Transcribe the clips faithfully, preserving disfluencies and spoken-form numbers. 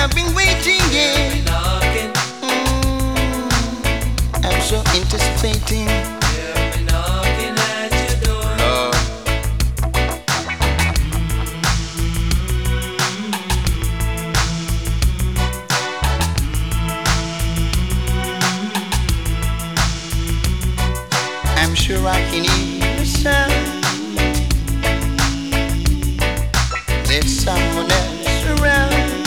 I've been waiting, yeah. Mm, I'm so anticipating. Lord. I'm sure I can hear the sound. There's someone else around.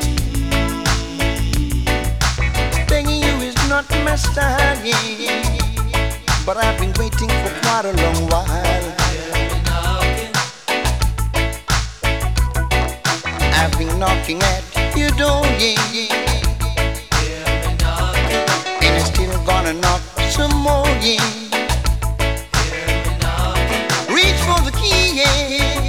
Begging you is not my style, yeah. But I've been waiting for quite a long while. I've been knocking at your door, yeah, yeah. And I'm still gonna knock some more, yeah. Reach for the key, yeah.